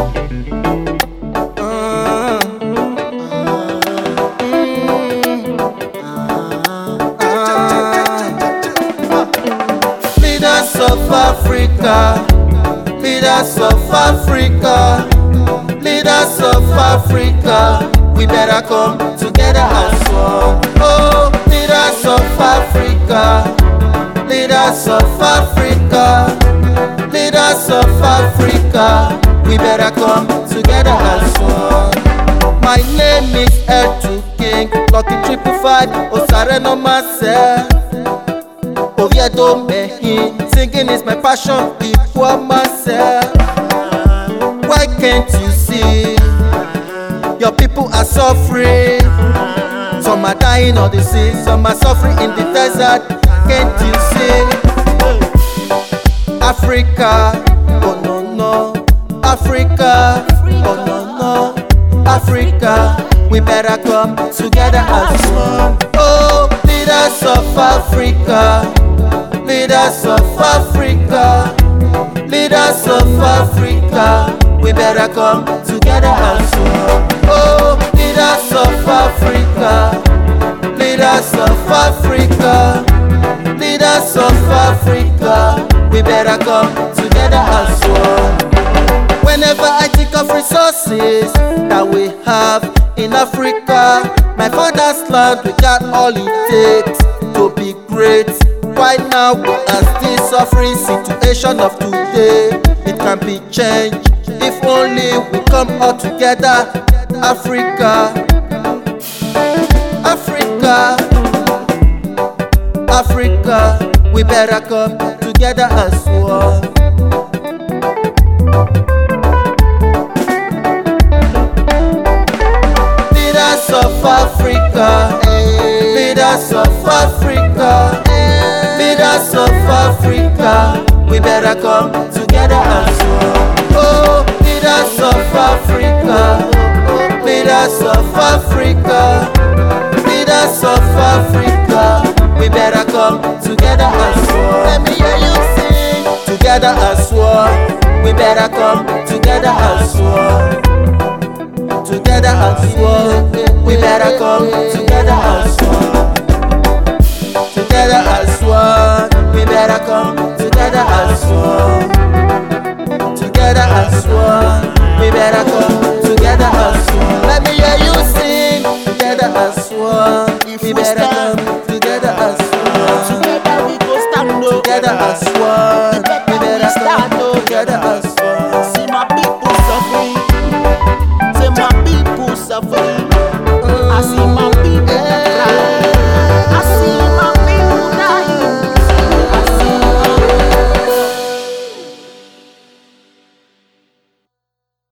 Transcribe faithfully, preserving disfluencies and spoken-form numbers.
Leaders of Africa, leaders of Africa, leaders of Africa, we better come together as one. Oh, leaders of Africa, leaders of Africa, leaders of Africa, we better come together as one. My name is Edu King, Lucky Triple Five, Osare no Mase. Oviedo Mehin, singing is my passion, equal myself. Why can't you see? Your people are suffering. Some are dying on the sea, some are suffering in the desert. Can't you see? Africa, oh no no. Africa, oh no no. Africa, we better come together as one. Oh, leaders of Africa, leaders of Africa, leaders of Africa, we better come together as one. Oh, leaders of Africa, leaders of Africa, leaders of Africa, we better come together as one. Whenever I think of resources that we have in Africa, my father's land, we got all it takes to be great. Why now we are still suffering situation of today? It can be changed if only we come all together. Africa, Africa, Africa, we better come together as one. Leaders of Africa, leaders of Africa, leaders of Africa, we better come together as one. Oh, leaders of Africa, leaders of Africa, leaders of Africa, we better come together as one. Let me hear you sing. Together as one, we better come together as one. Together as one, we better come together as one. Together as one, we better come together as one. Together as one, we better come together as one. Let me hear you sing. Together as one, we better come together as one. Together we go stand up. Together as